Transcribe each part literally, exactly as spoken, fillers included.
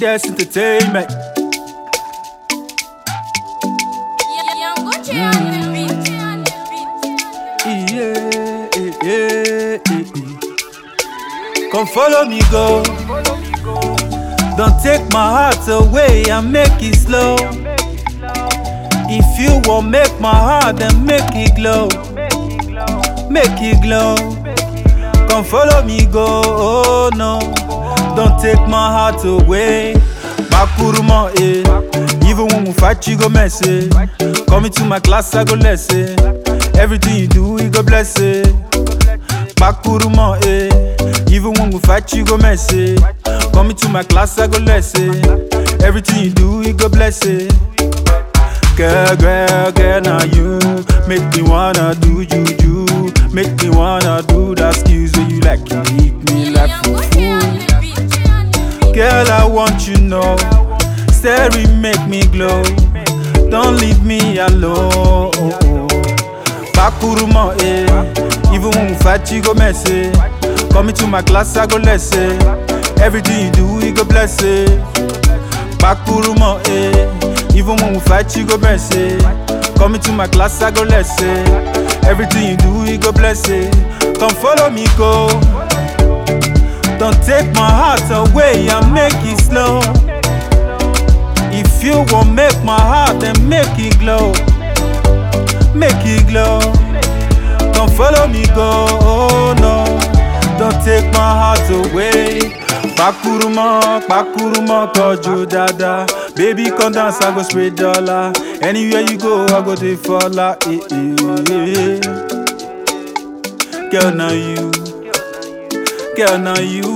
Dance Entertainment. Yeah, yeah, yeah, yeah. Come follow me, go. Don't take my heart away and make it slow. If you won't make my heart, then make it glow. Make it glow. Come follow me, go. Oh no, don't take my heart away. Bakuruma, eh. Even when we fight, you go mess it. Come into my class, I go lesson. Everything you do, you go bless it. Bakuruma, eh. Even when we fight, you go mess it. Come into my class, I go lesson. Everything you do, you go bless it. Girl, girl, girl, now you make me wanna do juju. Make me wanna do that skills where you like to eat me like fufu. Girl, I want you know, steady make me glow. Don't leave me alone. Bakuruma, eh. Even when we fight, you go mess it. Come into my class, I go lesson. Everything you do, you go bless it. Bakuruma, eh. Even when we fight, you go mess it. Come into my class, I go lesson. Everything you do, you go bless it. Come follow me, go. Don't take my heart away and make it slow. If you won't make my heart, then make it glow. Make it glow. Come follow me, go. Oh no, don't take my heart away. Bakuruma, Bakuruma, kojo dada. Baby, come dance, I go spray dollar. Anywhere you go, I go dey follow. Eh, eh, eh. Girl, now you. Girl, now you.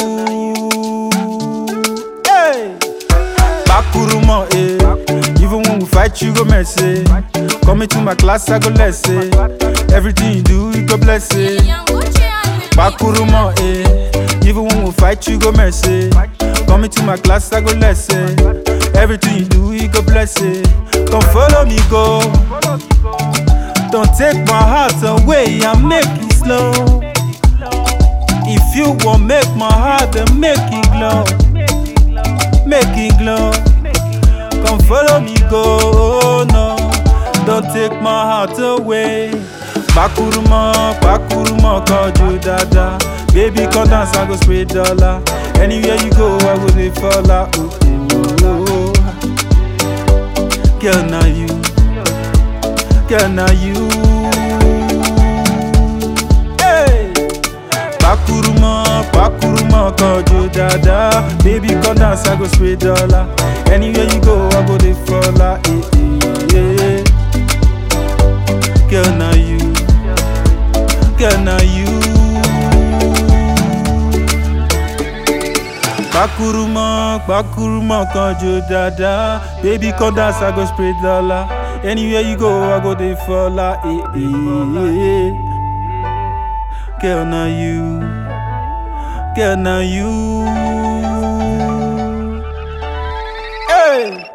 Hey! Bakuruma, eh. Even when we fight, you go mess it. Come into my class, I go lesson. Everything you do, you go bless it. Bakuruma, eh. Even when we fight, you go mess it. Come into my class, I go lesson. Everything you do, you go bless it. Come follow me, go. Don't take my heart away and make it slow. If you won't make my heart, then make it glow. Make it glow. Come follow me, go. Oh no, don't take my heart away. Bakuruma, Bakuruma, kojo dada. Baby, come dance, I go spray dollar. Anywhere you go, I go dey follow. Oh, oh, oh. Girl, now you. Girl, now you. Hey! Bakuruma, Bakuruma, kojo dada. Baby, come dance, I go spray dollar. Anywhere you go, I go dey follow. Eh, eh, eh. Girl, now you. Girl, now you. Bakuruma, Bakuruma, kojo dada. Baby, come dance, I go spray dollar. Anywhere you go, I go dey follow. Eh, eh, eh. Girl, now you. Girl, now you. Hey!